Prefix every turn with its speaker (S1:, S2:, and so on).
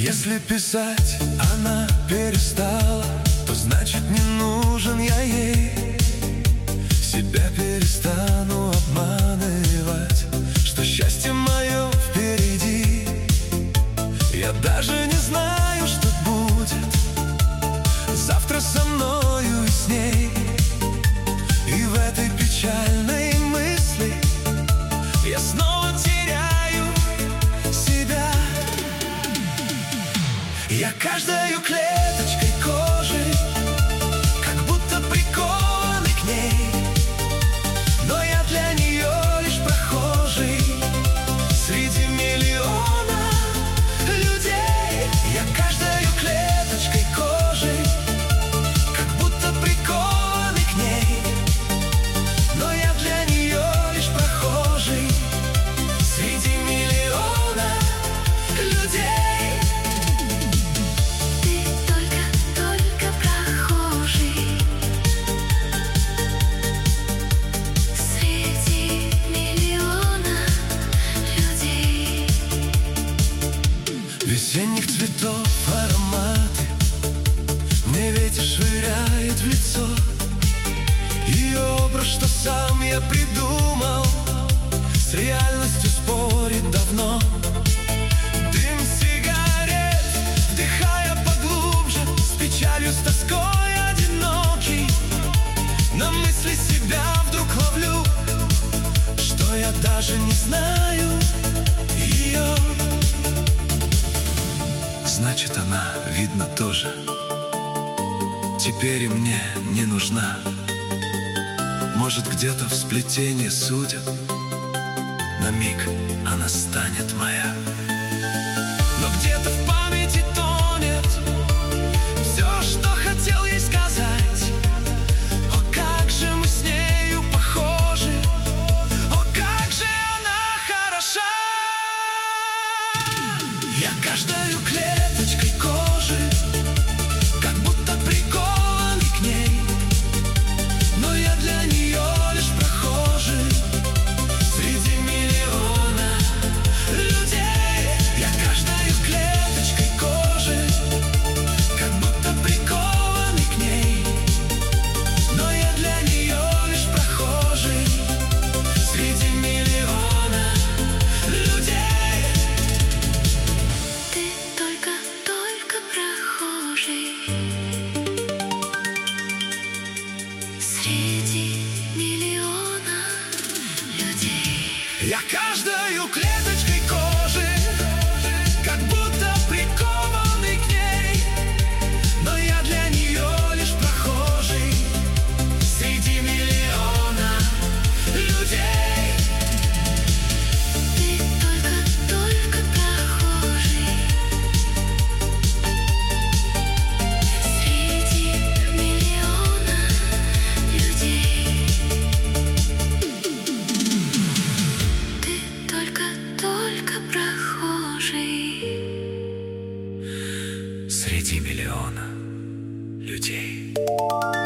S1: Если писать она перестала, то значит не нужен я ей. Себя перестану обманывать, что счастье мое впереди. Я даже не знаю, что будет завтра со мною и с ней. И в этой печальной мысли я снова теряю себя. Я каждою клеточкой кожи как будто прикованный к ней, но я для нее лишь прохожий среди миллиона людей. Я каждою клеточкой кожи как будто прикованный к ней, но я для нее лишь прохожий среди миллиона людей. Весенних цветов ароматы мне ветер швыряет в лицо. И образ, что сам я придумал, с реальностью спорит давно. Дым сигарет, вдыхая поглубже, с печалью, с тоской одинокий. На мысли себя вдруг ловлю, что я даже не знаю ее. Значит, она, видно, тоже теперь и мне не нужна. Может, где-то в сплетении судеб на миг она станет моя. Но где-то в памяти тонет все, что хотел ей сказать. О, как же мы с нею похожи, о, как же она хороша. Я каждою клеточкой кожи как будто прикованный к ней, но я для нее лишь прохожий среди миллиона людей. Я каждою клеточкой кожи как будто прикованный к ней, но я для нее лишь прохожий среди миллиона людей.
S2: Среди миллиона людей.
S1: Я каждою клеточкой кожи как будто прикованный к ней, но я для нее лишь прохожий среди миллиона людей.
S2: Ты только прохожий среди миллиона людей. Ты только прохожий
S1: Среди миллиона людей.